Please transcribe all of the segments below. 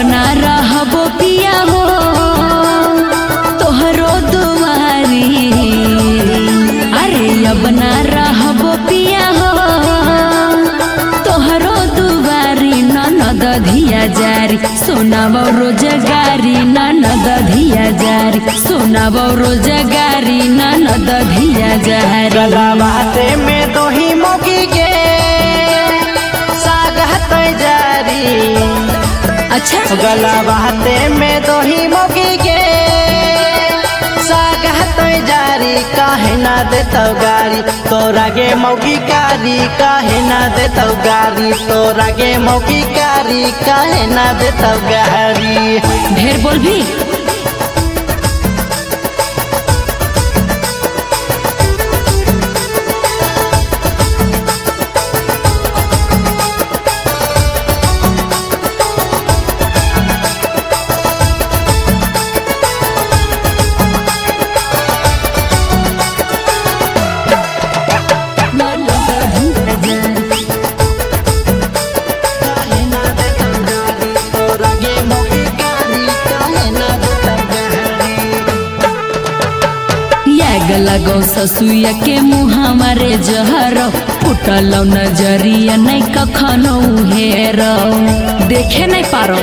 ना रहबो पिया हो तोहरो दुआरी। अरे अब ना रहबो पिया हो तोहरो दुआरी। ननद धिया जारी सोनाबो रोजगारी। ननद धिया जारी सोनाबो रोजगारी। ननद धिया जारी। गलाबाते में दोही मोगी के सागहत जारी। अच्छा गलाबाते में दोही मोगी के सागहत जारी। काहे ना देतौ गारी तोरा गे मौगी कारी। काहे ना देतौ गारी तोरा गे मौगी कारी। काहे ना देतौ गारी। ढेर बोल भी। लगो ससुया के मुँह हमारे जहर फुटल नजरिया नहीं कखनो हेर देखे नहीं पारो।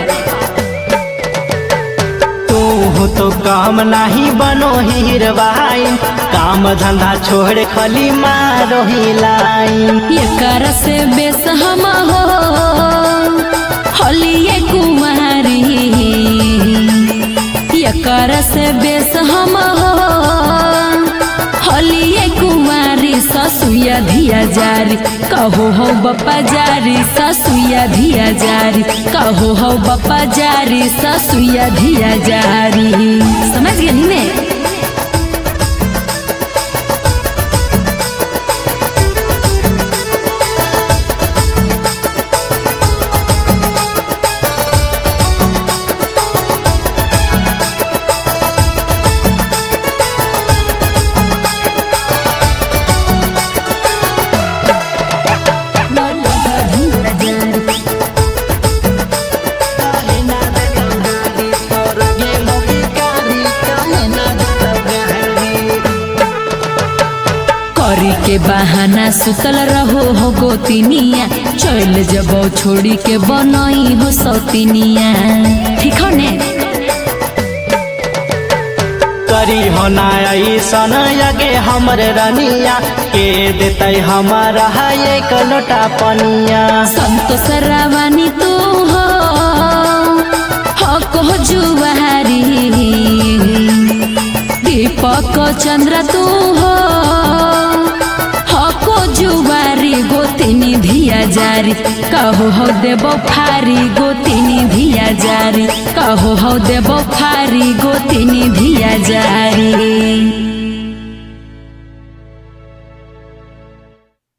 तो काम नहीं बनो हीरवाई काम धंधा छोड़ खली मारो ही लाइन। ये कर से बेस हम हो होलिए कुमारी। ये कर से बेस हम हो होलिए कुमारी। ससुया धिया जारी कहो हो बप्पा जारी। ससुया धिया जारी कहो हो बप्पा जारी। ससुया धिया जारी समझ गए ने। करी के बहाना सुतल रहो हो गोतिनिया। चल जबो छोड़ी के बनई हो सौतिनिया। ठीक हो ने करी होना ऐसन यगे हमरे रनिया के देते हमारा एक लोटा पनिया। संतोष रावानी तू हो हक हो जुआरी। दीपक चंद्र तू हो हको जुआरी। गोतिनी धिया जारी कहो हो देबो फारी। गोतिनी धिया जारी कहो हो देबो फारी। गोतिनी धिया जारी।